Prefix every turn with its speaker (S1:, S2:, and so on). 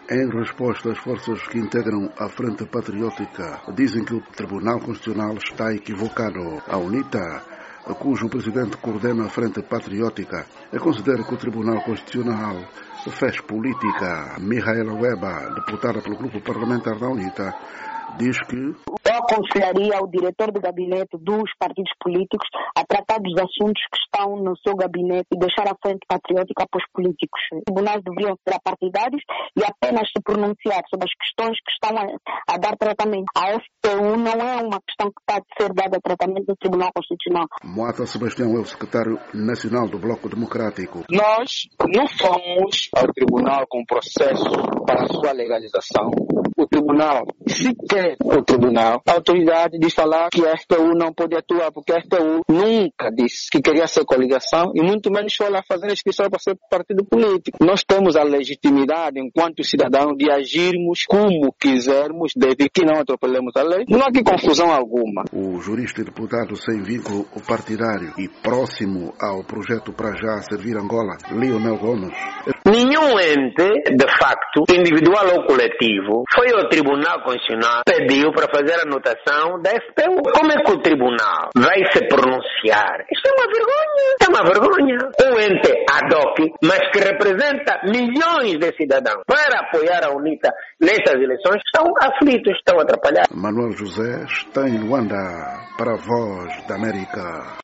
S1: Em resposta, as forças que integram a Frente Patriótica dizem que o Tribunal Constitucional está equivocado. A UNITA, cujo presidente coordena a Frente Patriótica, considera que o Tribunal Constitucional fez política. Mihaela Weber, deputada pelo grupo parlamentar da UNITA, diz que
S2: eu aconselharia ao diretor de gabinete dos partidos políticos a tratar dos assuntos que estão no seu gabinete e deixar a Frente Patriótica para os políticos. Os tribunais deveriam ser apartidários e apenas se pronunciar sobre as questões que estão a dar tratamento. A FPU não é uma questão que está a ser dada tratamento do Tribunal Constitucional.
S1: Moata Sebastião é o secretário nacional do Bloco Democrático.
S3: Nós não fomos ao tribunal com processo para a sua legalização. O tribunal, sequer o tribunal, a autoridade de falar que a FPU não pode atuar, porque a FPU nunca disse que queria ser coligação e muito menos foi lá fazer a inscrição para ser partido político. Nós temos a legitimidade, enquanto cidadão, de agirmos como quisermos, desde que não atropelemos a lei. Não há aqui confusão alguma.
S1: O jurista e deputado sem vínculo partidário e próximo ao projeto Para Já Servir Angola, Leonel Gomes.
S4: Nenhum ente, de facto, individual ou coletivo, foi ao Tribunal Constitucional, pediu para fazer a anotação da FPU. Como é que o Tribunal vai se pronunciar? Isso é uma vergonha. É uma vergonha. Um ente ad hoc, mas que representa milhões de cidadãos para apoiar a UNITA nessas eleições, estão aflitos, estão atrapalhados.
S1: Manuel José está em Luanda para a Voz da América.